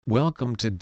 Welcome to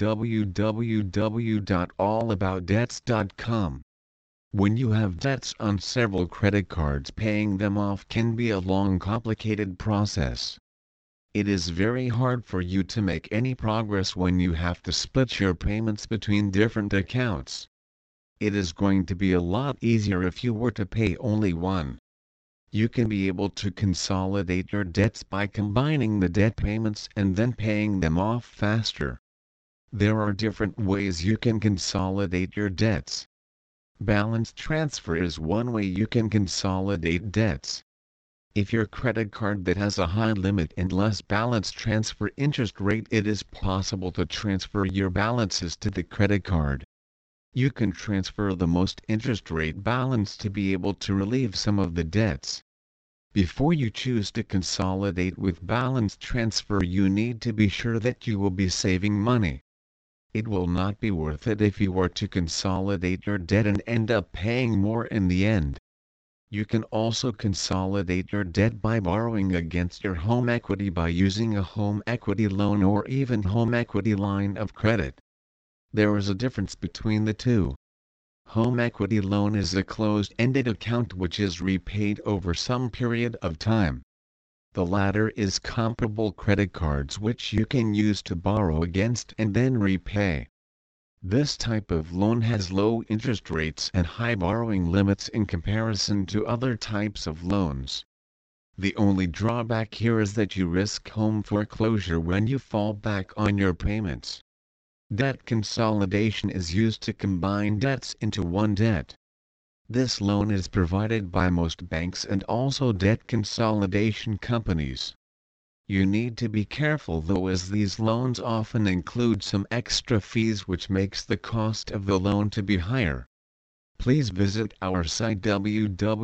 www.allaboutdebts.com. When you have debts on several credit cards, paying them off can be a long, complicated process. It is very hard for you to make any progress when you have to split your payments between different accounts. It is going to be a lot easier if you were to pay only one. You can be able to consolidate your debts by combining the debt payments and then paying them off faster. There are different ways you can consolidate your debts. Balance transfer is one way you can consolidate debts. If your credit card that has a high limit and less balance transfer interest rate, it is possible to transfer your balances to the credit card. You can transfer the most interest rate balance to be able to relieve some of the debts. Before you choose to consolidate with balance transfer, you need to be sure that you will be saving money. It will not be worth it if you were to consolidate your debt and end up paying more in the end. You can also consolidate your debt by borrowing against your home equity by using a home equity loan or even home equity line of credit. There is a difference between the two. Home equity loan is a closed-ended account which is repaid over some period of time. The latter is comparable credit cards which you can use to borrow against and then repay. This type of loan has low interest rates and high borrowing limits in comparison to other types of loans. The only drawback here is that you risk home foreclosure when you fall back on your payments. Debt consolidation is used to combine debts into one debt. This loan is provided by most banks and also debt consolidation companies. You need to be careful though, as these loans often include some extra fees which makes the cost of the loan to be higher. Please visit our site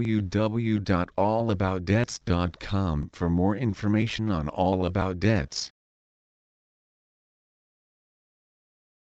www.allaboutdebts.com for more information on All About Debts.